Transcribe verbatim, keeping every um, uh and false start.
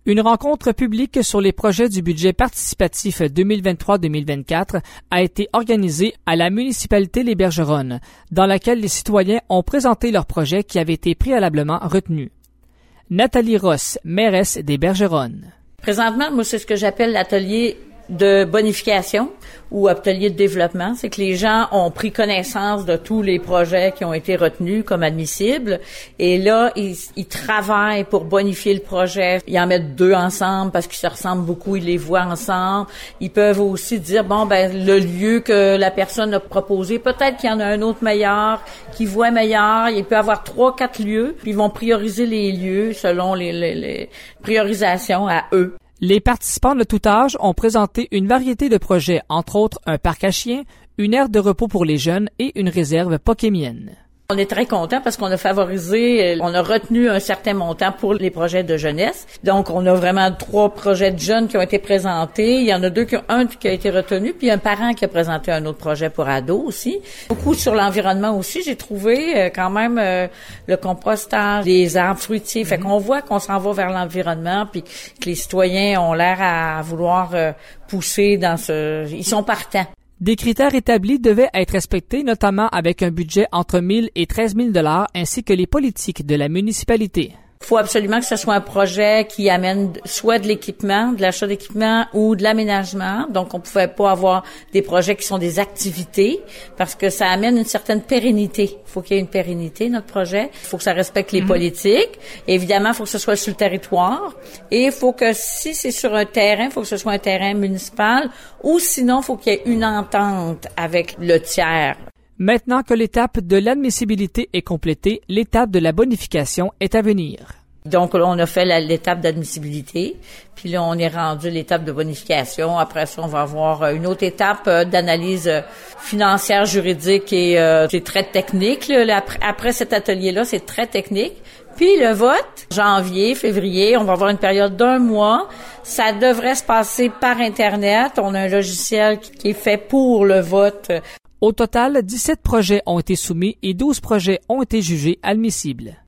Une rencontre publique sur les projets du budget participatif deux mille vingt-trois deux mille vingt-quatre a été organisée à la municipalité Les Bergeronnes, dans laquelle les citoyens ont présenté leurs projets qui avaient été préalablement retenus. Nathalie Ross, mairesse des Bergeronnes. Présentement, moi, c'est ce que j'appelle l'atelier de bonification ou atelier de développement. C'est que les gens ont pris connaissance de tous les projets qui ont été retenus comme admissibles. Et là, ils, ils travaillent pour bonifier le projet. Ils en mettent deux ensemble parce qu'ils se ressemblent beaucoup, ils les voient ensemble. Ils peuvent aussi dire, bon, ben le lieu que la personne a proposé, peut-être qu'il y en a un autre meilleur, qui voit meilleur. Il peut y avoir trois, quatre lieux. Puis ils vont prioriser les lieux selon les, les, les priorisations à eux. Les participants de tout âge ont présenté une variété de projets, entre autres un parc à chiens, une aire de repos pour les jeunes et une réserve pokémienne. On est très content parce qu'on a favorisé, on a retenu un certain montant pour les projets de jeunesse. Donc, on a vraiment trois projets de jeunes qui ont été présentés. Il y en a deux, qui ont, un qui a été retenu, puis un parent qui a présenté un autre projet pour ados aussi. Beaucoup sur l'environnement aussi. J'ai trouvé euh, quand même euh, le compostage, les arbres fruitiers. Fait qu'on voit qu'on s'en va vers l'environnement, puis que les citoyens ont l'air à vouloir euh, pousser dans ce... Ils sont partants. Des critères établis devaient être respectés, notamment avec un budget entre mille et treize mille dollars, ainsi que les politiques de la municipalité. Il faut absolument que ce soit un projet qui amène soit de l'équipement, de l'achat d'équipement ou de l'aménagement. Donc, on pouvait pas avoir des projets qui sont des activités parce que ça amène une certaine pérennité. Il faut qu'il y ait une pérennité, notre projet. Il faut que ça respecte les mmh. politiques. Évidemment, il faut que ce soit sur le territoire. Et il faut que si c'est sur un terrain, il faut que ce soit un terrain municipal ou sinon, il faut qu'il y ait une entente avec le tiers. Maintenant que l'étape de l'admissibilité est complétée, l'étape de la bonification est à venir. Donc là, on a fait la, l'étape d'admissibilité, puis là, on est rendu à l'étape de bonification. Après ça, on va avoir une autre étape euh, d'analyse financière, juridique et euh, c'est très technique. Là. Après, après cet atelier-là, c'est très technique. Puis le vote, janvier, février, on va avoir une période d'un mois. Ça devrait se passer par Internet. On a un logiciel qui est fait pour le vote. Au total, dix-sept projets ont été soumis et douze projets ont été jugés admissibles.